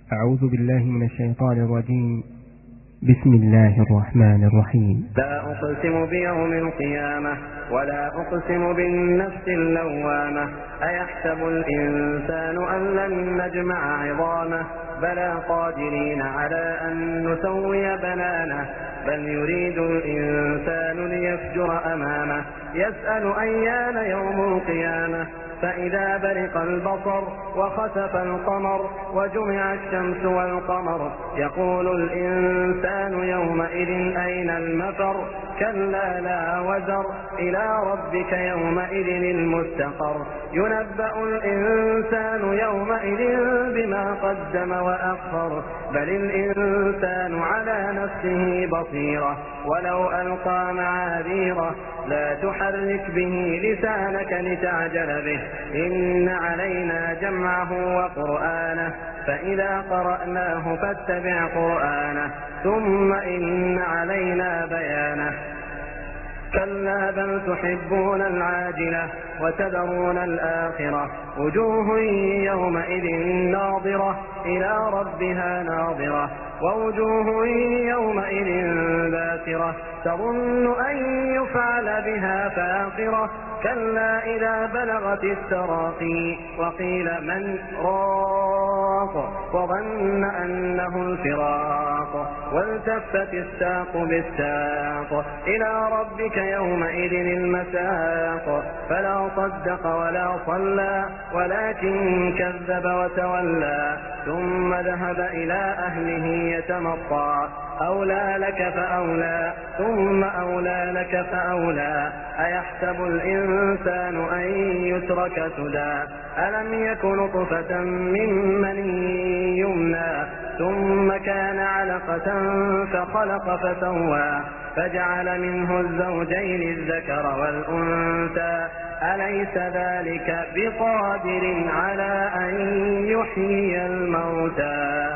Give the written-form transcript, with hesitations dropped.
أعوذ بالله من الشيطان الرجيم. بسم الله الرحمن الرحيم. لا أقسم بيوم القيامة ولا أقسم بالنفس اللوامة أيحسب الإنسان أن لن نجمع عظامه بلى قادرين على أن نسوي بنانه بل يريد الإنسان ليفجر أمامه يسأل أيان يوم القيامة فإذا برق البصر وخسف القمر وجمع الشمس والقمر يقول الإنسان يومئذ أين المفر كلا لا وزر إلى ربك يومئذ المستقر ينبأ الإنسان يومئذ بما قدم وأخر بل الإنسان على نفسه بصيرة ولو ألقى معاذيره لا تحرك به لسانك لتعجل به إن علينا جمعه وقرآنه فإذا قرأناه فاتبع قرآنه ثم إن علينا بيانه كلا بل تحبون العاجلة وتذرون الآخرة وجوه يومئذ ناظرة إلى ربها ناظرة ووجوه يومئذ باسرة تظن أن يفعل بها فاقرة كلا إذا بلغت التراقي وقيل من راق وظن أنه الفراق والتفت الساق بالساق إلى ربك يومئذ المساق فلا صدق ولا صلى ولكن كذب وتولى ثم ذهب إلى أهله يتمطى أولى لك فأولى ثم أولى لك فأولى أيحسب الإنسان أن يترك سدى ألم يك نطفة من مني يمنى ثم كان علقة فخلق فسوى فجعل منه الزوجين الذكر والأنثى أليس ذلك بقادر على أن يحيي الموتى